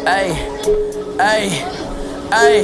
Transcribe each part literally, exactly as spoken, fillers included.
Ay, ay, ay,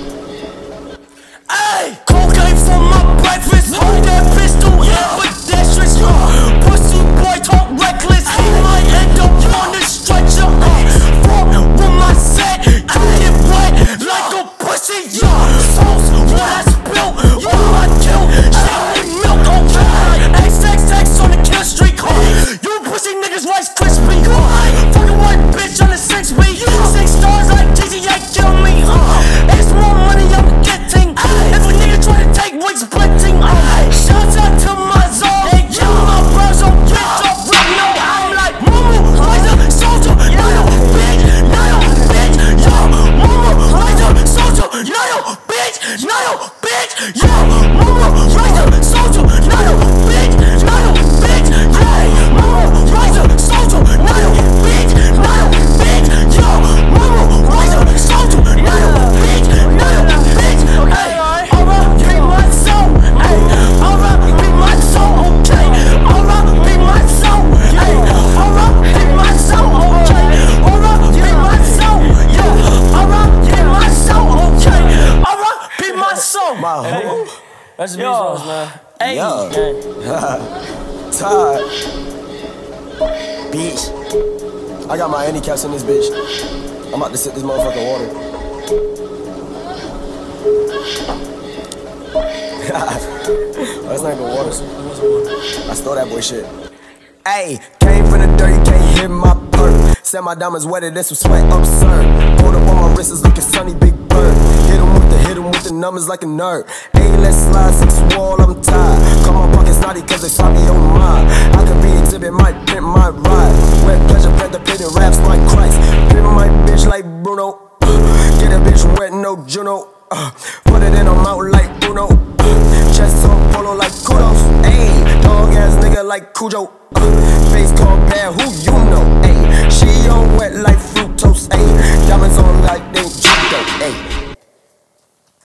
ay. Cocaine for my breakfast. Hold that pistol, ambidextrous. Uh, pussy boy talk reckless. He might end up on the stretcher. Uh, fuck with my set, you get wet like a pussy. Yeah, sauce what I spill, what I kill. Shit need milk, okay. X X X on the kill streak. Uh, you pussy niggas Rice Krispie. Uh, fucking white bitch on the six B. Six stars like G T A kill me. Uh, it's more money I'm getting. If a nigga try to take what's splitting. Uh, shout out to my zone. Hey, yo, my bros don't get off right now. I'm like Momo, Liza, Soldier, Nayo, bitch, Nayo, bitch, yo, Momo, Liza, Soldier, Nayo, bitch, Nayo, bitch, yo, Momo, Liza, Soldier, Nayo, bitch, Nayo, bitch, hey, Momo, Liza, Soldier, Nayo, bitch, Nayo, bitch, yo, Momo, Liza, Soldier, Nayo, bitch, Nayo, bitch, hey, alright, be my soul, hey, alright, be my soul, okay, alright, be my soul, hey, alright, be my soul, okay, alright, be my soul, yeah, alright, be my soul, okay, alright, be my soul. My who? That's the music, man. Hey, Yo. hey. Todd. Bitch. I got my handicaps in this bitch. I'm about to sip this motherfucking water. Oh, that's not even water. I stole that boy shit. Ayy, came from the dirt, you can't hit my perk. Said my diamonds wetter than some sweat, absurd. Pulled up on my wrist, it's looking sunny, big bird. Hit him with the, hit him with the numbers like a nerd. Ayy, let's slide six wall, I'm tired. Call my pockets naughty cause they saw me on mine. I could be exhibit, might pimp my ride. Wet pleasure, pet the pit and raps like Christ. Pimp my bitch like Bruno. Uh, get a bitch wet, no Juno. Uh, put it in her mouth like Bruno. Uh, chest on polo like kudos. Ayy, dog ass nigga like Cujo. Uh, face called bad, who you know? Ayy, she on wet like fructose. Ayy, diamonds on like they judo. Ayy.